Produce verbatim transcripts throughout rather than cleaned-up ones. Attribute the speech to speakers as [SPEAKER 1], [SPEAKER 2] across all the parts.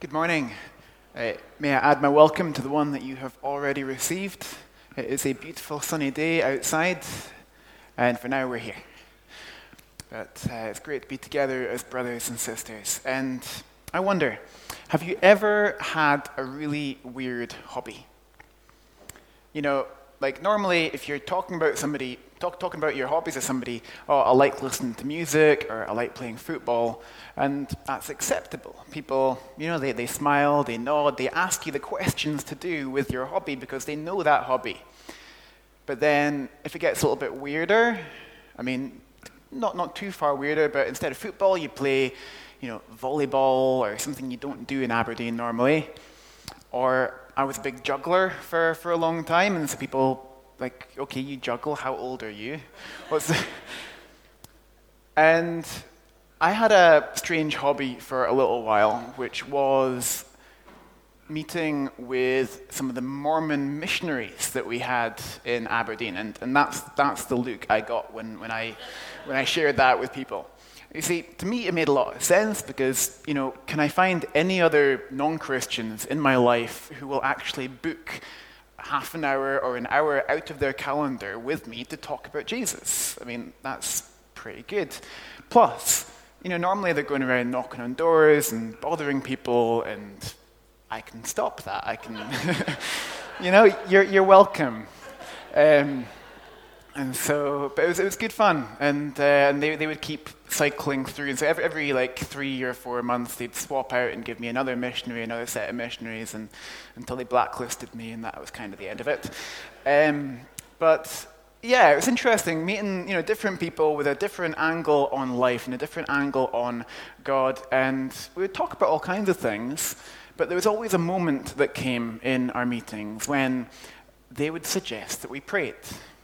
[SPEAKER 1] Good morning. Uh, may I add my welcome to the one that you have already received. It is a beautiful sunny day outside, and for now we're here. But uh, it's great to be together as brothers and sisters. And I wonder, have you ever had a really weird hobby? You know, like normally if you're talking about somebody, talk, talking about your hobbies to somebody, oh, I like listening to music, or I like playing football, and that's acceptable. People, you know, they, they smile, they nod, they ask you the questions to do with your hobby because they know that hobby. But then if it gets a little bit weirder, I mean, not, not too far weirder, but instead of football, you play, you know, volleyball or something you don't do in Aberdeen normally. Or I was a big juggler for, for a long time, and so people like, okay, you juggle, how old are you? What's the... And I had a strange hobby for a little while, which was meeting with some of the Mormon missionaries that we had in Aberdeen, and, and that's that's the look I got when, when I when I shared that with people. You see, to me it made a lot of sense because, you know, can I find any other non-Christians in my life who will actually book half an hour or an hour out of their calendar with me to talk about Jesus? I mean, that's pretty good. Plus, you know, normally they're going around knocking on doors and bothering people, and I can stop that. I can, you know, you're you're welcome. Um, and so, but it was it was good fun, and uh, and they they would keep cycling through. And so every every like three or four months, they'd swap out and give me another missionary, another set of missionaries, and until they blacklisted me, and that was kind of the end of it. Um, but yeah, it was interesting meeting, you know, different people with a different angle on life and a different angle on God, and we would talk about all kinds of things. But there was always a moment that came in our meetings when they would suggest that we prayed.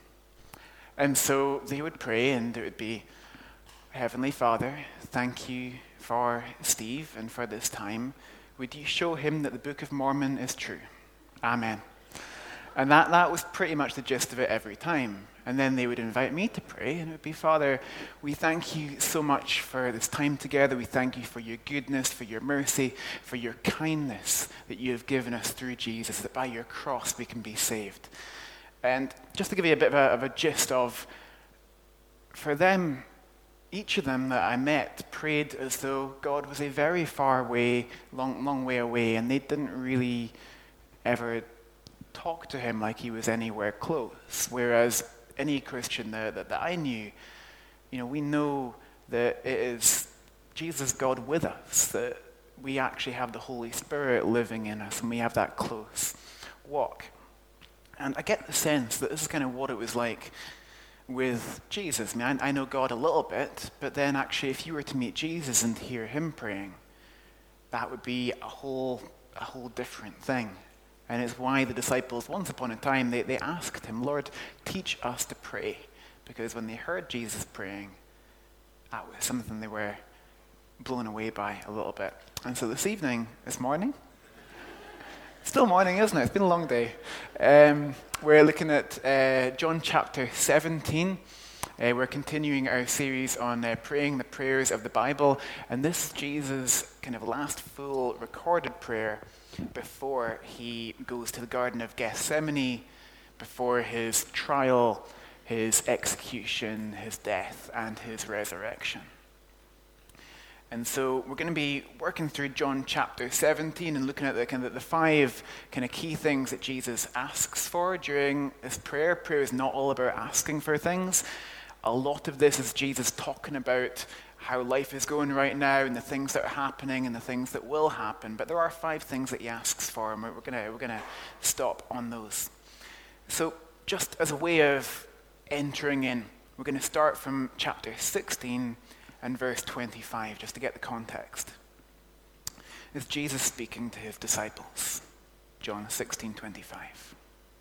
[SPEAKER 1] And so they would pray, and it would be, Heavenly Father, thank you for Steve and for this time. Would you show him that the Book of Mormon is true? Amen. And that, that was pretty much the gist of it every time. And then they would invite me to pray, and it would be, Father, we thank you so much for this time together. We thank you for your goodness, for your mercy, for your kindness that you have given us through Jesus, that by your cross we can be saved. And just to give you a bit of a, of a gist of, for them, each of them that I met prayed as though God was a very far way, long, long way away, and they didn't really ever talk to him like he was anywhere close. Whereas any Christian that, that, that I knew, you know, we know that it is Jesus, God with us, that we actually have the Holy Spirit living in us, and we have that close walk. And I get the sense that this is kind of what it was like with Jesus. I mean, I, I know God a little bit, but then actually if you were to meet Jesus and hear him praying, that would be a whole, a whole different thing. And it's why the disciples, once upon a time, they, they asked him, Lord, teach us to pray. Because when they heard Jesus praying, that was something they were blown away by a little bit. And so this evening, this morning, still morning, isn't it? It's been a long day. Um, we're looking at uh, John chapter seventeen. Uh, we're continuing our series on uh, praying the prayers of the Bible. And this is Jesus' kind of last full recorded prayer before he goes to the Garden of Gethsemane, before his trial, his execution, his death, and his resurrection. And so we're going to be working through John chapter seventeen and looking at the kind of the five kind of key things that Jesus asks for during this prayer. Prayer is not all about asking for things. A lot of this is Jesus talking about how life is going right now and the things that are happening and the things that will happen. But there are five things that he asks for, and we're going to we're going to stop on those. So just as a way of entering in, we're going to start from chapter sixteen and verse twenty-five, just to get the context. It's Jesus speaking to his disciples. John sixteen twenty-five.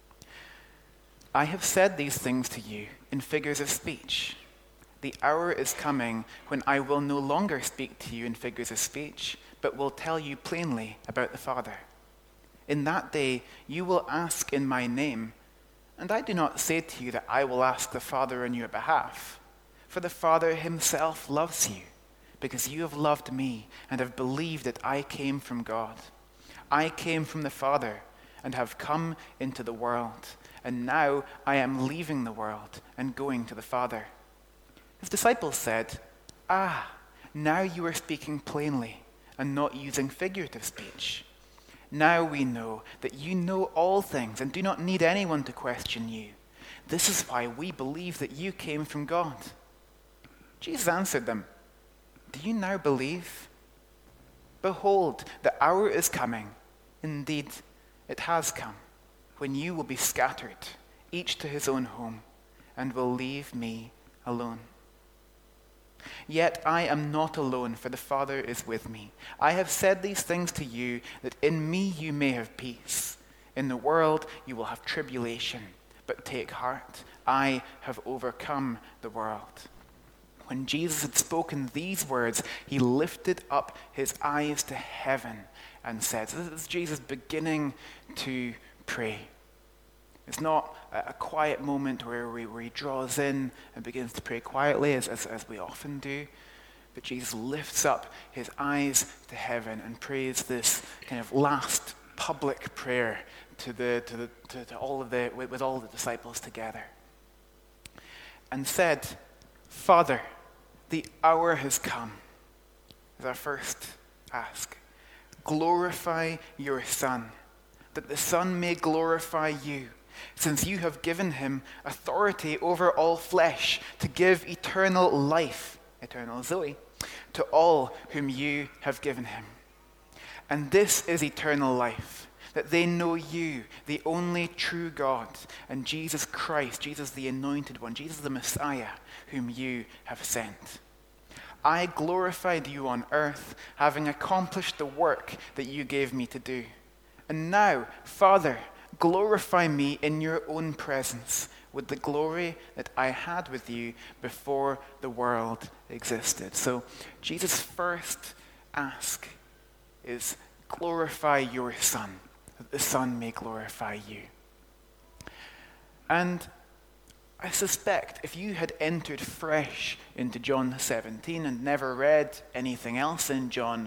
[SPEAKER 1] I have said these things to you in figures of speech. The hour is coming when I will no longer speak to you in figures of speech, but will tell you plainly about the Father. In that day you will ask in my name, and I do not say to you that I will ask the Father on your behalf, for the Father himself loves you, because you have loved me and have believed that I came from God. I came from the Father and have come into the world, and now I am leaving the world and going to the Father." His disciples said, "Ah, now you are speaking plainly and not using figurative speech. Now we know that you know all things and do not need anyone to question you. This is why we believe that you came from God." Jesus answered them, "Do you now believe? Behold, the hour is coming. Indeed, it has come, when you will be scattered, each to his own home, and will leave me alone. Yet I am not alone, for the Father is with me. I have said these things to you, that in me you may have peace. In the world you will have tribulation, but take heart, I have overcome the world." When Jesus had spoken these words, he lifted up his eyes to heaven and said, so this is Jesus beginning to pray. It's not a quiet moment where, we, where he draws in and begins to pray quietly, as, as, as we often do. But Jesus lifts up his eyes to heaven and prays this kind of last public prayer to the to the to, to all of the with, with all the disciples together. And said, "Father, the hour has come." Is our first ask. "Glorify your Son, that the Son may glorify you, since you have given him authority over all flesh to give eternal life," eternal Zoe, "to all whom you have given him. And this is eternal life, that they know you, the only true God, and Jesus Christ," Jesus the Anointed One, Jesus the Messiah, "whom you have sent. I glorified you on earth, having accomplished the work that you gave me to do. And now, Father, glorify me in your own presence with the glory that I had with you before the world existed." So Jesus' first ask is, glorify your Son, that the Son may glorify you. And I suspect if you had entered fresh into John seventeen and never read anything else in John,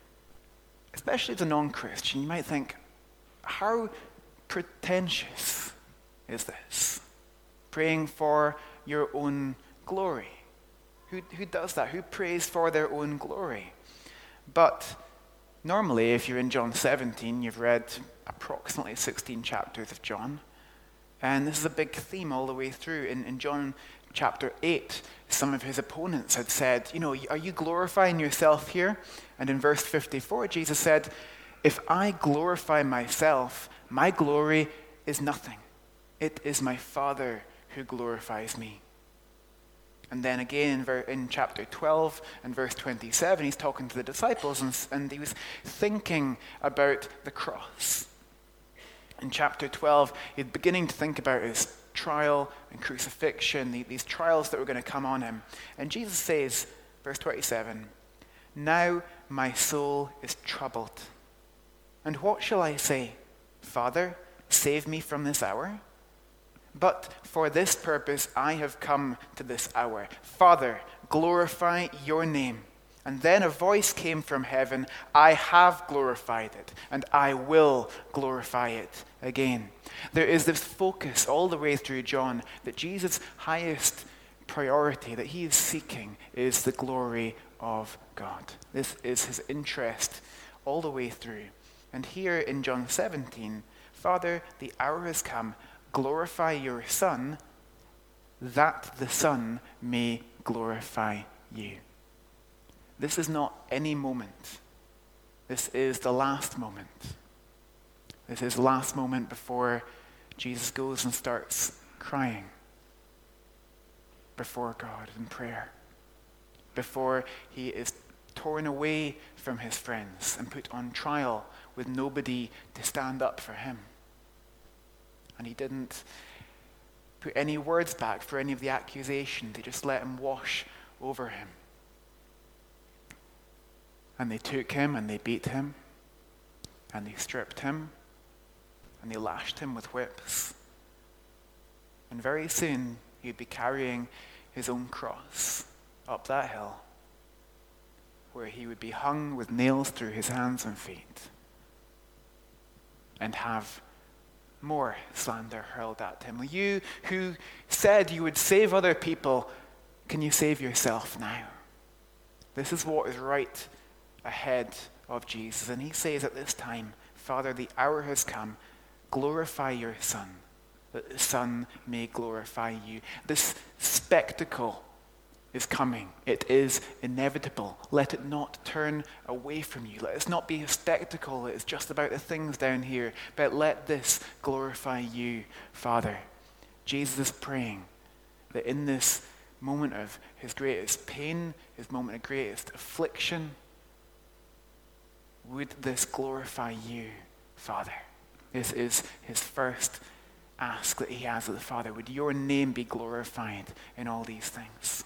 [SPEAKER 1] especially as a non-Christian, you might think, how pretentious is this? Praying for your own glory. Who, who does that? Who prays for their own glory? But normally, if you're in John seventeen, you've read approximately sixteen chapters of John. And this is a big theme all the way through. In, in John chapter eight, some of his opponents had said, you know, are you glorifying yourself here? And in verse fifty-four, Jesus said, "If I glorify myself, my glory is nothing. It is my Father who glorifies me." And then again in, ver- in chapter twelve and verse twenty-seven, he's talking to the disciples, and, and he was thinking about the cross. In chapter twelve, he's beginning to think about his trial and crucifixion, the, these trials that were going to come on him. And Jesus says, verse twenty-seven, "Now my soul is troubled. And what shall I say? Father, save me from this hour? But for this purpose I have come to this hour. Father, glorify your name." And then a voice came from heaven, "I have glorified it, and I will glorify it again." There is this focus all the way through John that Jesus' highest priority that he is seeking is the glory of God. This is his interest all the way through. And here in John seventeen, "Father, the hour has come, glorify your Son, that the Son may glorify you." This is not any moment. This is the last moment. This is the last moment before Jesus goes and starts crying before God in prayer, before he is torn away from his friends and put on trial with nobody to stand up for him. And he didn't put any words back for any of the accusations. They just let him wash over him. And they took him and they beat him and they stripped him and they lashed him with whips. And very soon he'd be carrying his own cross up that hill. where he would be hung with nails through his hands and feet and have more slander hurled at him. You who said you would save other people, can you save yourself now? This is what is right ahead of Jesus. And he says at this time, Father, the hour has come. Glorify your Son, that the Son may glorify you. This spectacle is coming. It is inevitable. Let it not turn away from you. Let us not be a spectacle that is just about the things down here, but let this glorify you, Father. Jesus is praying that in this moment of his greatest pain, his moment of greatest affliction, would this glorify you, Father? This is his first ask that he has of the Father. Would your name be glorified in all these things?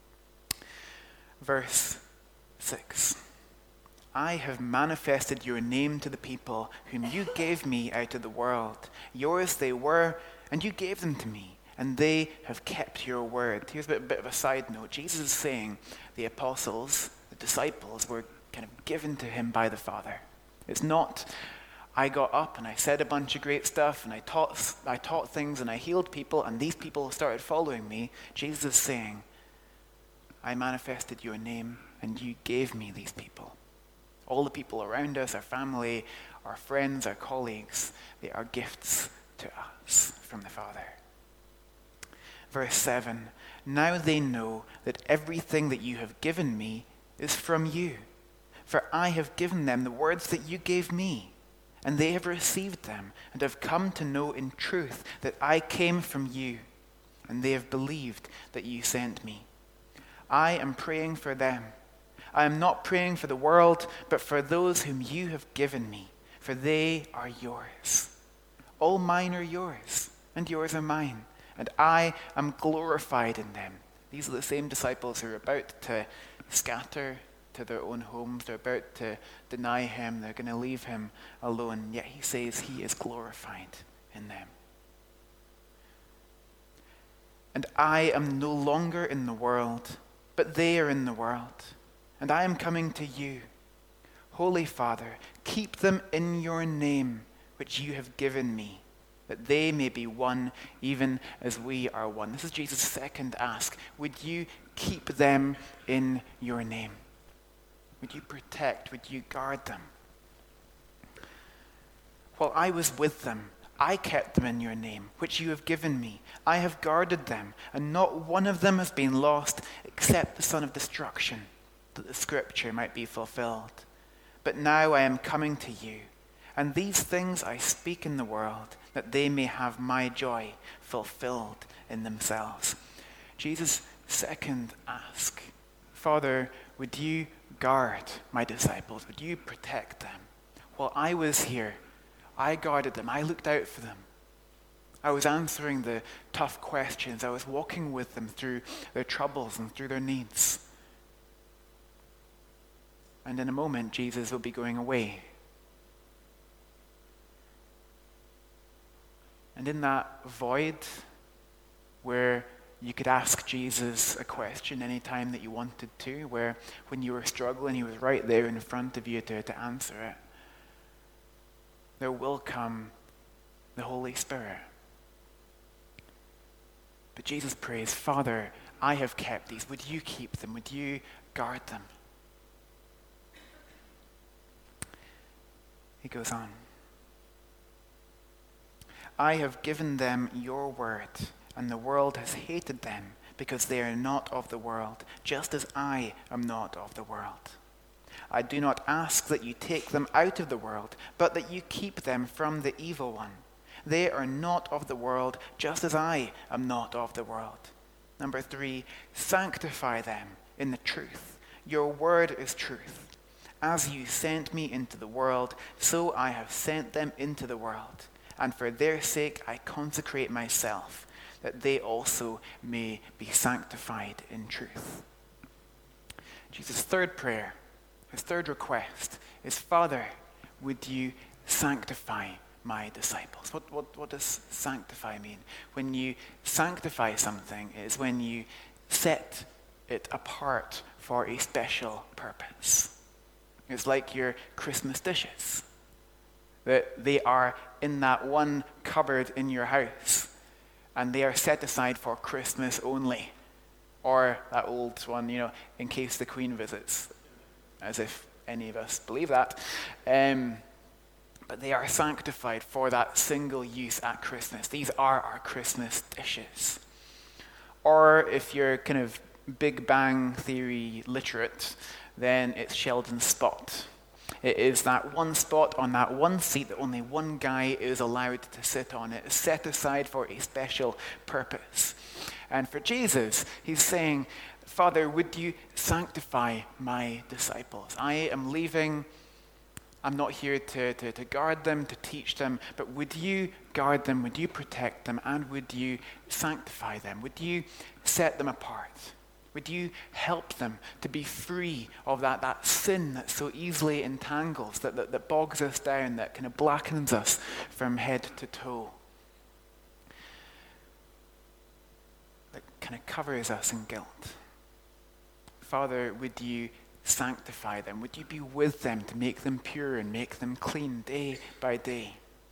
[SPEAKER 1] Verse six. I have manifested your name to the people whom you gave me out of the world. Yours they were, and you gave them to me, and they have kept your word. Here's a bit, a bit of a side note. Jesus is saying the apostles, the disciples, were kind of given to him by the Father. It's not, I got up and I said a bunch of great stuff, and I taught, I taught things, and I healed people, and these people started following me. Jesus is saying, I manifested your name, and you gave me these people. All the people around us, our family, our friends, our colleagues, they are gifts to us from the Father. Verse seven, now they know that everything that you have given me is from you. For I have given them the words that you gave me, and they have received them, and have come to know in truth that I came from you, and they have believed that you sent me. I am praying for them. I am not praying for the world, but for those whom you have given me, for they are yours. All mine are yours, and yours are mine, and I am glorified in them. These are the same disciples who are about to scatter to their own homes. They're about to deny him. They're going to leave him alone. Yet he says he is glorified in them. And I am no longer in the world, but they are in the world, and I am coming to you. Holy Father, keep them in your name, which you have given me, that they may be one, even as we are one. This is Jesus' second ask. Would you keep them in your name? Would you protect, would you guard them? While I was with them, I kept them in your name, which you have given me. I have guarded them, and not one of them has been lost except the son of destruction, that the scripture might be fulfilled. But now I am coming to you, and these things I speak in the world, that they may have my joy fulfilled in themselves. Jesus' second ask, Father, would you guard my disciples? Would you protect them? While I was here, I guarded them. I looked out for them. I was answering the tough questions. I was walking with them through their troubles and through their needs. And in a moment, Jesus will be going away. And in that void where you could ask Jesus a question anytime that you wanted to, where when you were struggling, he was right there in front of you to, to answer it, there will come the Holy Spirit. But Jesus prays, Father, I have kept these. Would you keep them? Would you guard them? He goes on. I have given them your word, and the world has hated them because they are not of the world, just as I am not of the world. I do not ask that you take them out of the world, but that you keep them from the evil one. They are not of the world, just as I am not of the world. Number three, sanctify them in the truth. Your word is truth. As you sent me into the world, so I have sent them into the world. And for their sake I consecrate myself, that they also may be sanctified in truth. Jesus' third prayer, his third request is, Father, would you sanctify my disciples? What, what, what does sanctify mean? When you sanctify something, it is when you set it apart for a special purpose. It's like your Christmas dishes, that they are in that one cupboard in your house, and they are set aside for Christmas only. Or that old one, you know, in case the Queen visits, as if any of us believe that. Um, but they are sanctified for that single use at Christmas. These are our Christmas dishes. Or if you're kind of Big Bang Theory literate, then it's Sheldon's spot. It is that one spot on that one seat that only one guy is allowed to sit on. It is set aside for a special purpose. And for Jesus, he's saying, Father, would you sanctify my disciples? I am leaving. I'm not here to, to, to guard them, to teach them, but would you guard them, would you protect them, and would you sanctify them? Would you set them apart? Would you help them to be free of that, that sin that so easily entangles, that, that, that bogs us down, that kind of blackens us from head to toe? That kind of covers us in guilt. Father, would you sanctify them? Would you be with them to make them pure and make them clean day by day?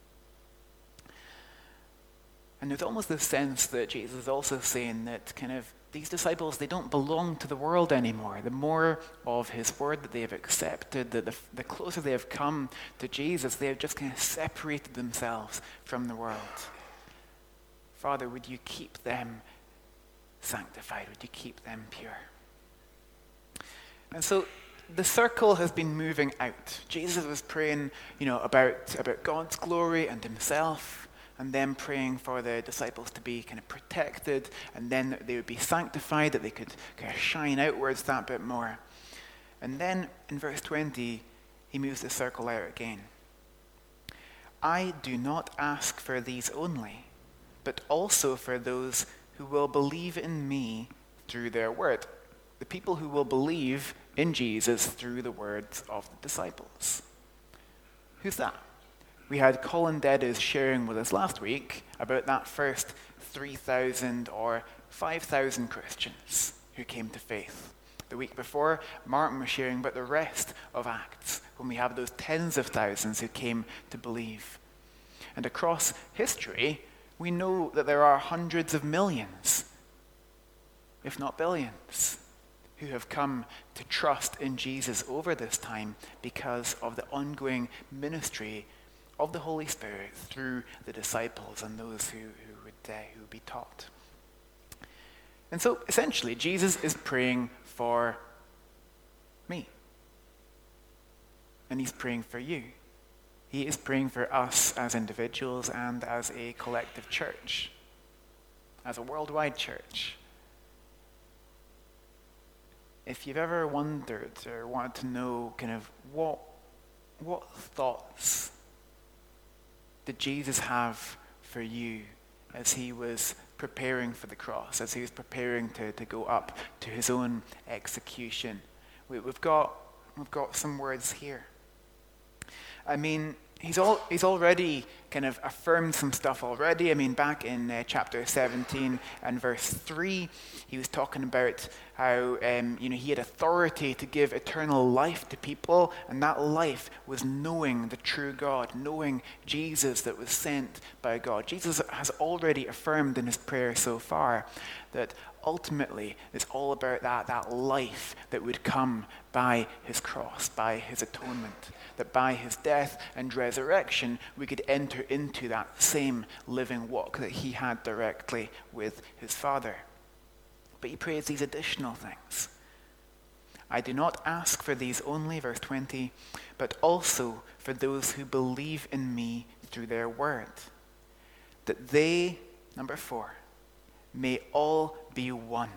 [SPEAKER 1] And there's almost this sense that Jesus is also saying that kind of these disciples, they don't belong to the world anymore. The more of his word that they have accepted, the, the, the closer they have come to Jesus, they have just kind of separated themselves from the world. Father, would you keep them sanctified? Would you keep them pure? And so the circle has been moving out. Jesus was praying, you know, about, about God's glory and himself, and then praying for the disciples to be kind of protected, and then that they would be sanctified, that they could kind of shine outwards that bit more. And then in verse twenty, he moves the circle out again. I do not ask for these only, but also for those who will believe in me through their word. The people who will believe in Jesus through the words of the disciples. Who's that? We had Colin Deddes sharing with us last week about that first three thousand or five thousand Christians who came to faith. The week before, Martin was sharing about the rest of Acts, when we have those tens of thousands who came to believe. And across history, we know that there are hundreds of millions, if not billions, who have come to trust in Jesus over this time because of the ongoing ministry of the Holy Spirit through the disciples and those who, who, would, uh, who would be taught. And so, essentially, Jesus is praying for me. And he's praying for you. He is praying for us as individuals and as a collective church, as a worldwide church. If you've ever wondered or wanted to know kind of what, what thoughts did Jesus have for you as he was preparing for the cross, as he was preparing to, to go up to his own execution? We, we've got we've got some words here. I mean, he's all he's already kind of affirmed some stuff already. I mean, back in uh, chapter seventeen and verse three, he was talking about how um, you know he had authority to give eternal life to people, and that life was knowing the true God, knowing Jesus that was sent by God. Jesus has already affirmed in his prayer so far that ultimately it's all about that, that life that would come by his cross, by his atonement, that by his death and resurrection we could enter into that same living walk that he had directly with his Father. But he prays these additional things. I do not ask for these only, verse twenty, but also for those who believe in me through their word, that they, number four, may all be one.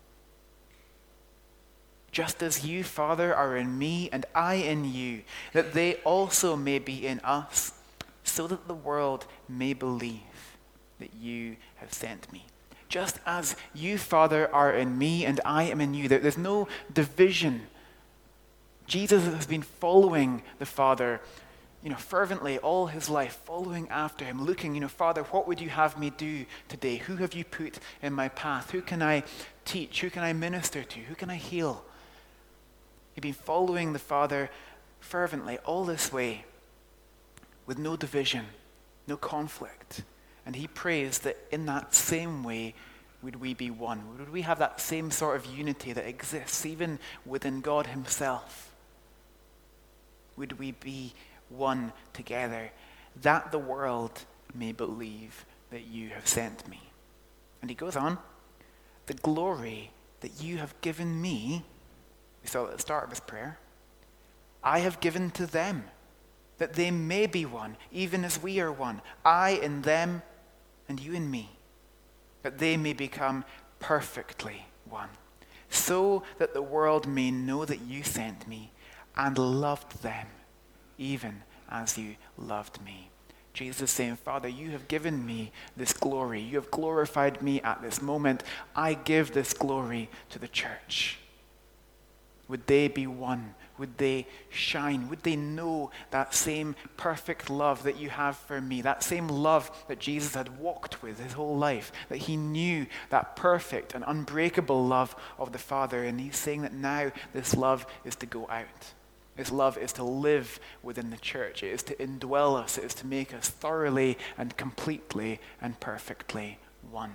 [SPEAKER 1] Just as you, Father, are in me and I in you, that they also may be in us, so that the world may believe that you have sent me. Just as you, Father, are in me and I am in you. There's no division. Jesus has been following the Father you know, fervently all his life, following after him, looking, you know, Father, what would you have me do today? Who have you put in my path? Who can I teach? Who can I minister to? Who can I heal? He'd been following the Father fervently all this way with no division, no conflict. And he prays that in that same way would we be one. Would we have that same sort of unity that exists even within God himself? Would we be one together, that the world may believe that you have sent me? And he goes on, the glory that you have given me, we saw at the start of his prayer, I have given to them, that they may be one, even as we are one. I in them, and you in me, that they may become perfectly one, so that the world may know that you sent me and loved them, even as you loved me. Jesus is saying, Father, you have given me this glory. You have glorified me at this moment. I give this glory to the church. Would they be one? Would they shine? Would they know that same perfect love that you have for me? That same love that Jesus had walked with his whole life. That he knew that perfect and unbreakable love of the Father. And he's saying that now this love is to go out. This love is to live within the church. It is to indwell us. It is to make us thoroughly and completely and perfectly one.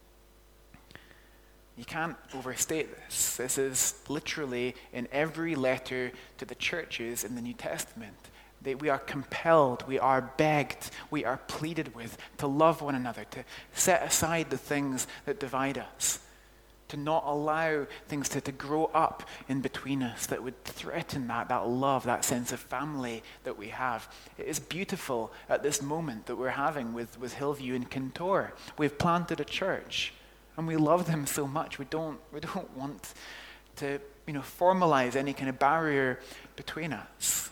[SPEAKER 1] You can't overstate this. This is literally in every letter to the churches in the New Testament. They, we are compelled, we are begged, we are pleaded with to love one another, to set aside the things that divide us, to not allow things to, to grow up in between us that would threaten that, that love, that sense of family that we have. It is beautiful at this moment that we're having with, with Hillview and Kintore. We've planted a church. And we love them so much. We don't, we don't want to, you know, formalize any kind of barrier between us.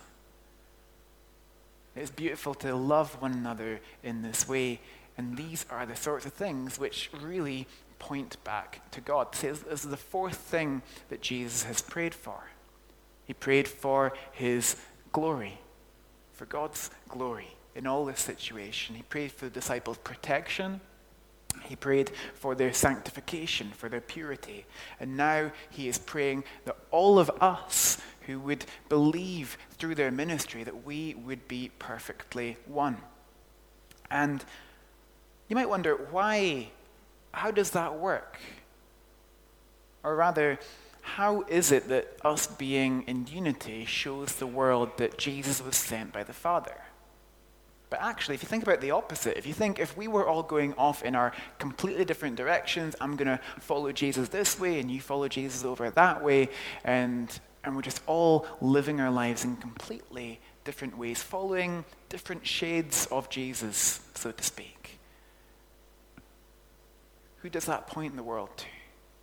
[SPEAKER 1] It's beautiful to love one another in this way. And these are the sorts of things which really point back to God. This is the fourth thing that Jesus has prayed for. He prayed for his glory, for God's glory in all this situation. He prayed for the disciples' protection. He prayed for their sanctification, for their purity. And now he is praying that all of us who would believe through their ministry, that we would be perfectly one. And you might wonder, why, how does that work? Or rather, how is it that us being in unity shows the world that Jesus was sent by the Father? But actually, if you think about the opposite, if you think if we were all going off in our completely different directions, I'm going to follow Jesus this way and you follow Jesus over that way, and, and we're just all living our lives in completely different ways, following different shades of Jesus, so to speak. Who does that point in the world to?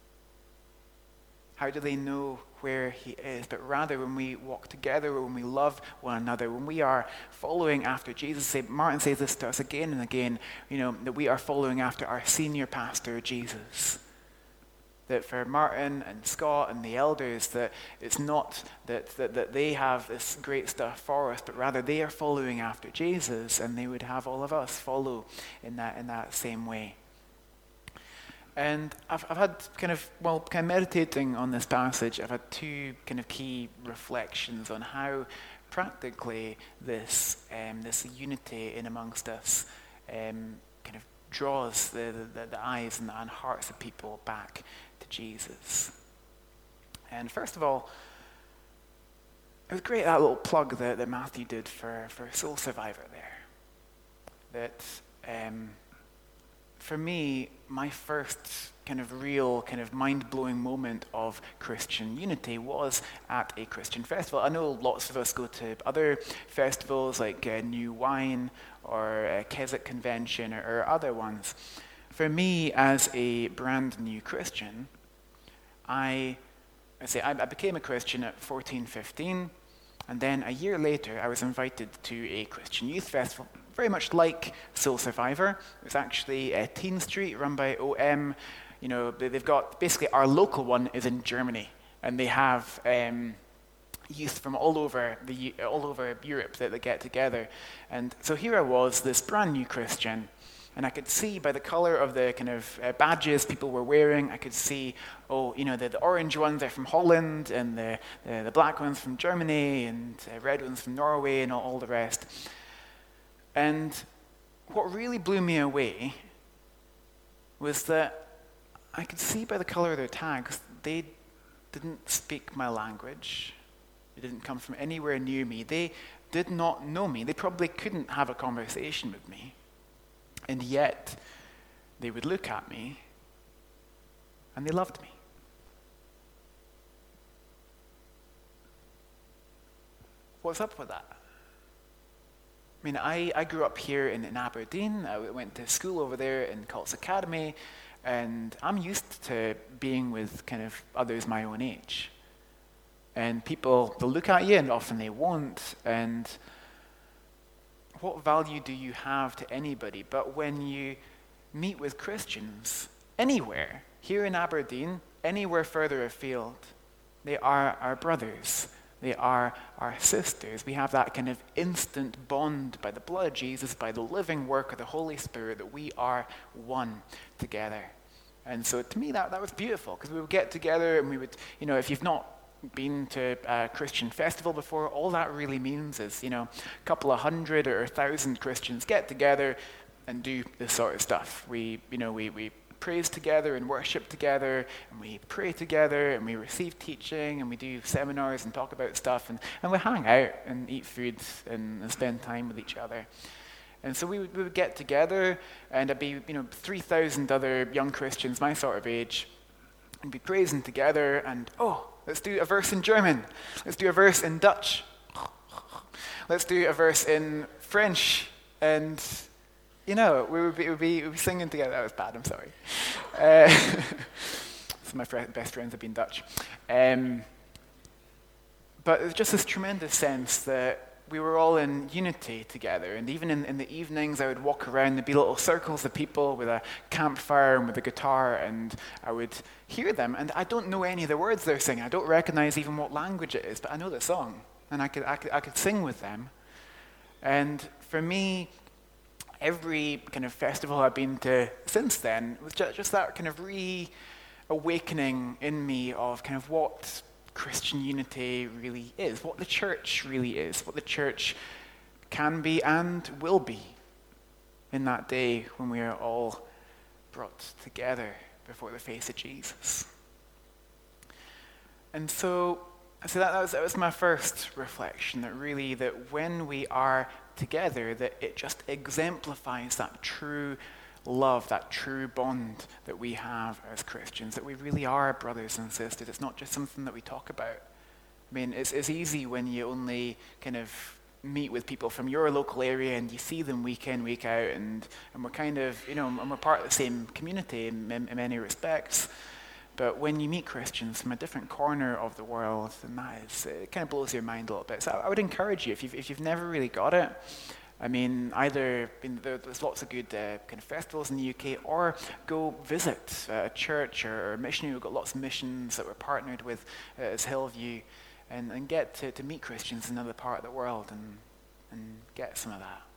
[SPEAKER 1] How do they know where he is? But rather, when we walk together, when we love one another, when we are following after Jesus, say, Martin says this to us again and again, you know, that we are following after our senior pastor, Jesus. That for Martin and Scott and the elders, that it's not that, that, that they have this great stuff for us, but rather they are following after Jesus, and they would have all of us follow in that in that same way. And I've, I've had kind of, well, kind of meditating on this passage, I've had two kind of key reflections on how practically this um, this unity in amongst us um, kind of draws the, the, the eyes and the and hearts of people back to Jesus. And first of all, it was great, that little plug that, that Matthew did for, for Soul Survivor there. That um, for me, my first kind of real, kind of mind-blowing moment of Christian unity was at a Christian festival. I know lots of us go to other festivals like uh, New Wine or uh, Keswick Convention or, or other ones. For me, as a brand new Christian, I, I say I, I became a Christian at fourteen, fifteen, and then a year later, I was invited to a Christian youth festival, very much like Soul Survivor. It was actually uh, Teen Street, run by O M. You know, they've got, basically our local one is in Germany, and they have, um, youth from all over the all over Europe that, that get together. And so here I was, this brand new Christian, and I could see by the color of the kind of uh, badges people were wearing, I could see, oh, you know, the, the orange ones are from Holland, and the, the, the black ones from Germany, and uh, red ones from Norway, and all, all the rest. And what really blew me away was that I could see by the color of their tags, they didn't speak my language. They didn't come from anywhere near me. They did not know me. They probably couldn't have a conversation with me. And yet, they would look at me, and they loved me. What's up with that? I mean, I, I grew up here in, in Aberdeen. I went to school over there in Cults Academy, and I'm used to being with kind of others my own age. And people, they'll look at you, and often they won't, and what value do you have to anybody? But when you meet with Christians anywhere, here in Aberdeen, anywhere further afield, they are our brothers. They are our sisters. We have that kind of instant bond by the blood of Jesus, by the living work of the Holy Spirit, that we are one together. And so to me, that, that was beautiful, because we would get together and we would, you know, if you've not been to a Christian festival before, all that really means is, you know, a couple of hundred or a thousand Christians get together and do this sort of stuff. We, you know, we, we praise together and worship together, and we pray together, and we receive teaching, and we do seminars and talk about stuff, and, and we hang out and eat food and, and spend time with each other. And so we would, we would get together, and there'd be, you know, three thousand other young Christians my sort of age, and be praising together, and oh, let's do a verse in German. Let's do a verse in Dutch. Let's do a verse in French. And, you know, we would be, we would be, we would be singing together. That was bad, I'm sorry. Uh, some of my fr- best friends have been Dutch. Um, but there's just this tremendous sense that we were all in unity together. And even in, in the evenings, I would walk around, there'd be little circles of people with a campfire and with a guitar, and I would hear them. And I don't know any of the words they're singing. I don't recognize even what language it is, but I know the song. And I could, I could, I could sing with them. And for me, every kind of festival I've been to since then was just, just that kind of reawakening in me of kind of what Christian unity really is, what the church really is, what the church can be and will be in that day when we are all brought together before the face of Jesus. And so, so that, that, was, that was my first reflection, that really that when we are together, that it just exemplifies that true love, that true bond that we have as Christians, that we really are brothers and sisters. It's not just something that we talk about. I mean, it's, it's easy when you only kind of meet with people from your local area and you see them week in, week out, and, and we're kind of, you know, and we're part of the same community in, in, in many respects. But when you meet Christians from a different corner of the world, then that is, it kind of blows your mind a little bit. So I, I would encourage you, if you've, if you've never really got it, I mean, either in the, there's lots of good uh, kind of festivals in the U K, or go visit uh, a church or a missionary. We've got lots of missions that we're partnered with uh, as Hillview, and, and get to, to meet Christians in another part of the world and, and get some of that.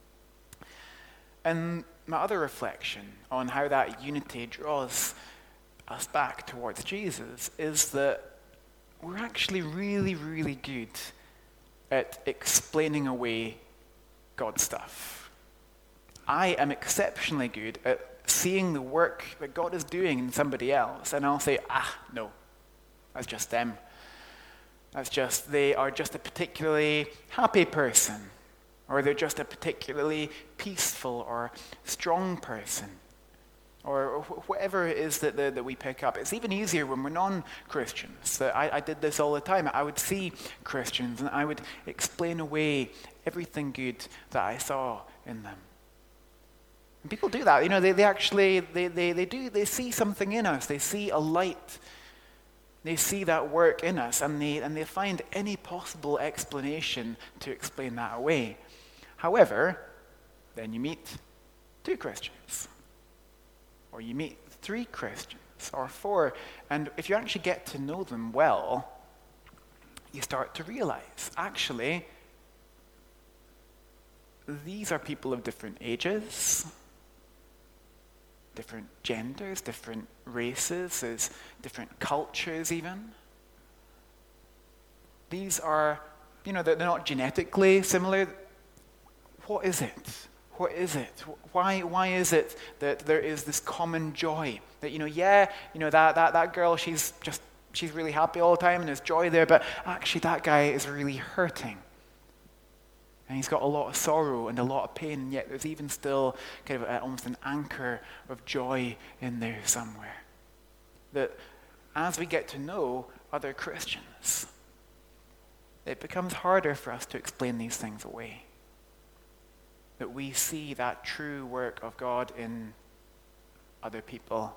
[SPEAKER 1] And my other reflection on how that unity draws us back towards Jesus is that we're actually really, really good at explaining away God stuff. I am exceptionally good at seeing the work that God is doing in somebody else, and I'll say, ah, no, that's just them. That's just, they are just a particularly happy person, or they're just a particularly peaceful or strong person, or whatever it is that, that, that we pick up. It's even easier when we're non-Christians. I, I did this all the time. I would see Christians, and I would explain away everything good that I saw in them. And people do that. You know, they, they actually, they, they, they do, they see something in us. They see a light. They see that work in us, and they, and they find any possible explanation to explain that away. However, then you meet two Christians, or you meet three Christians, or four, and if you actually get to know them well, you start to realize, actually, these are people of different ages, different genders, different races, there's different cultures even. These are, you know, they're not genetically similar. What is it? What is it? Why, why is it that there is this common joy? That, you know, yeah, you know, that, that, that girl, she's just, she's really happy all the time and there's joy there, but actually that guy is really hurting. And he's got a lot of sorrow and a lot of pain, and yet there's even still kind of a, almost an anchor of joy in there somewhere. That as we get to know other Christians, it becomes harder for us to explain these things away. That we see that true work of God in other people.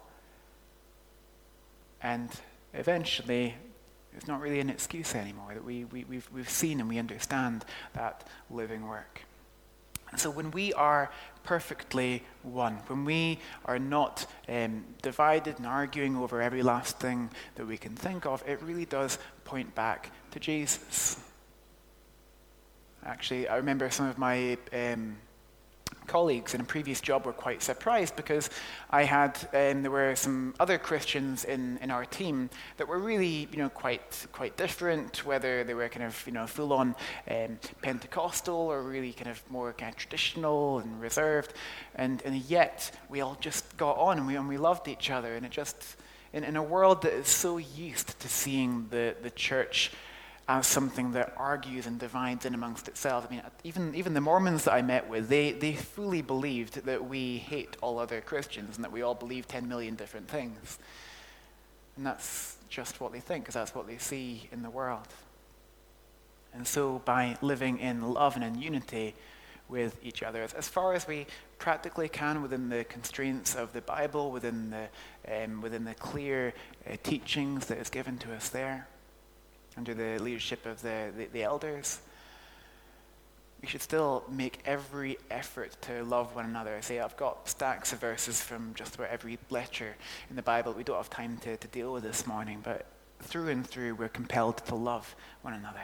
[SPEAKER 1] And eventually, it's not really an excuse anymore, that we, we, we've, we've seen and we understand that living work. And so when we are perfectly one, when we are not um, divided and arguing over every last thing that we can think of, it really does point back to Jesus. Actually, I remember some of my um, colleagues in a previous job were quite surprised because I had, um, there were some other Christians in, in our team that were really, you know, quite quite different, whether they were kind of, you know, full-on um, Pentecostal or really kind of more kind of traditional and reserved, and, and yet we all just got on and we, and we loved each other, and it just, in, in a world that is so used to seeing the, the church as something that argues and divides in amongst itself. I mean, even even the Mormons that I met with, they, they fully believed that we hate all other Christians and that we all believe ten million different things. And that's just what they think, because that's what they see in the world. And so by living in love and in unity with each other, as far as we practically can within the constraints of the Bible, within the, um, within the clear uh, teachings that is given to us there, under the leadership of the, the, the elders, we should still make every effort to love one another. I say I've got stacks of verses from just about every letter in the Bible. We don't have time to, to deal with this morning, but through and through we're compelled to love one another.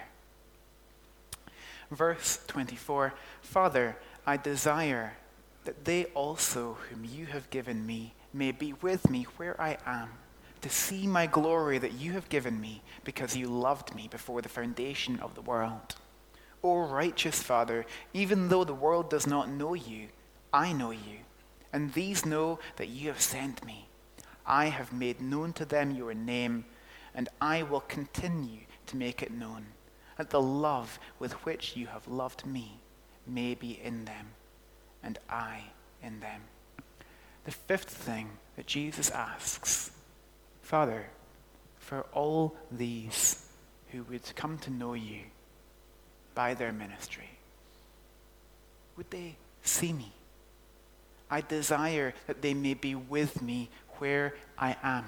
[SPEAKER 1] Verse twenty-four, Father, I desire that they also whom you have given me may be with me where I am, to see my glory that you have given me, because you loved me before the foundation of the world. O righteous Father, even though the world does not know you, I know you, and these know that you have sent me. I have made known to them your name, and I will continue to make it known, that the love with which you have loved me may be in them, and I in them. The fifth thing that Jesus asks, Father, for all these who would come to know you by their ministry, would they see me? I desire that they may be with me where I am.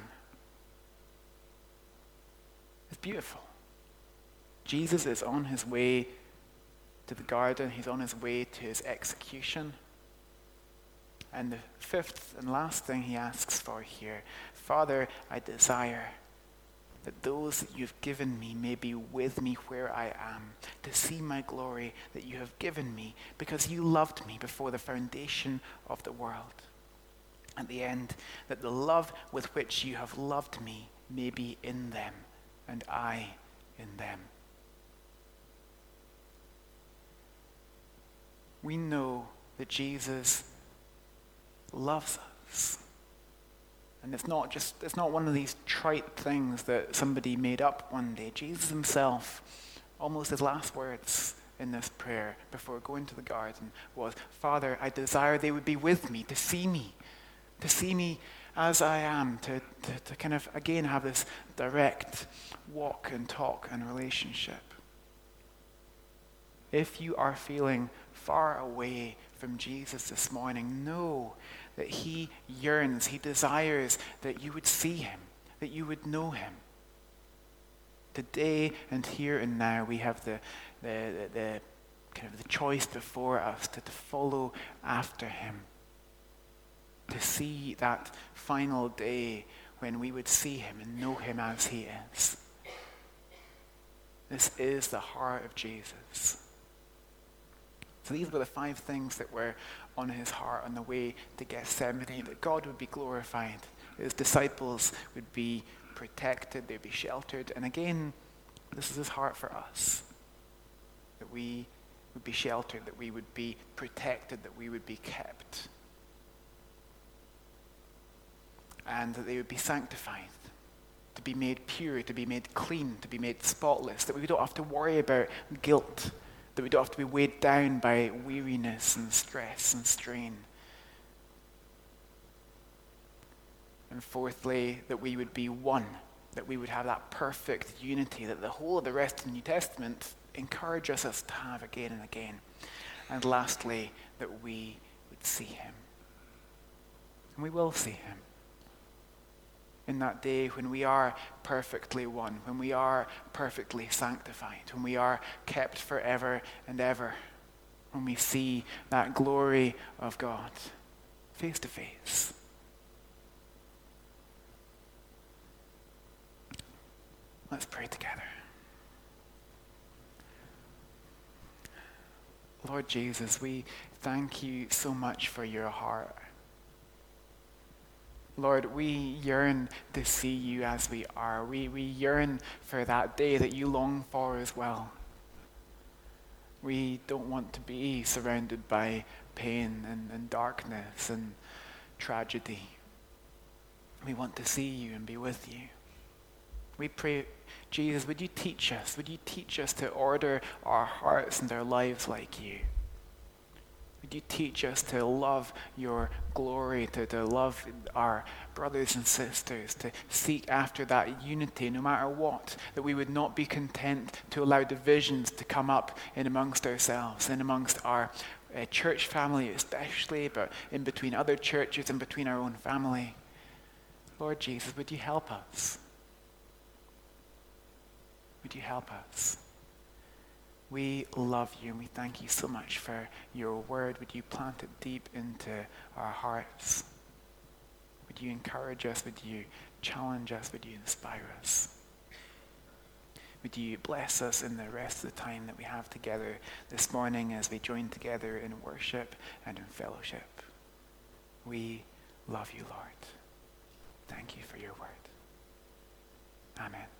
[SPEAKER 1] It's beautiful. Jesus is on his way to the garden. He's on his way to his execution. And the fifth and last thing he asks for here, Father, I desire that those that you've given me may be with me where I am, to see my glory that you have given me, because you loved me before the foundation of the world. At the end, that the love with which you have loved me may be in them, and I in them. We know that Jesus loves us. And it's not just, it's not one of these trite things that somebody made up one day. Jesus himself, almost his last words in this prayer before going to the garden was, Father, I desire they would be with me, to see me, to see me as I am, to, to, to kind of, again, have this direct walk and talk and relationship. If you are feeling far away from Jesus this morning, know that he yearns, he desires that you would see him, that you would know him. Today and here and now, we have the, the, the, the kind of the choice before us to, to follow after him, to see that final day when we would see him and know him as he is. This is the heart of Jesus. So these were the five things that were on his heart on the way to Gethsemane, that God would be glorified, that his disciples would be protected, they'd be sheltered. And again, this is his heart for us, that we would be sheltered, that we would be protected, that we would be kept, and that they would be sanctified, to be made pure, to be made clean, to be made spotless, that we don't have to worry about guilt, that we don't have to be weighed down by weariness and stress and strain. And fourthly, that we would be one, that we would have that perfect unity that the whole of the rest of the New Testament encourages us to have again and again. And lastly, that we would see him. And we will see him. In that day when we are perfectly one, when we are perfectly sanctified, when we are kept forever and ever, when we see that glory of God face to face. Let's pray together. Lord Jesus, we thank you so much for your heart. Lord, we yearn to see you as we are. We, we yearn for that day that you long for as well. We don't want to be surrounded by pain and, and darkness and tragedy. We want to see you and be with you. We pray, Jesus, would you teach us? Would you teach us to order our hearts and our lives like you? Would you teach us to love your glory, to, to love our brothers and sisters, to seek after that unity no matter what, that we would not be content to allow divisions to come up in amongst ourselves, in amongst our uh, church family especially, but in between other churches and between our own family. Lord Jesus, would you help us? Would you help us? We love you and we thank you so much for your word. Would you plant it deep into our hearts? Would you encourage us? Would you challenge us? Would you inspire us? Would you bless us in the rest of the time that we have together this morning as we join together in worship and in fellowship? We love you, Lord. Thank you for your word. Amen.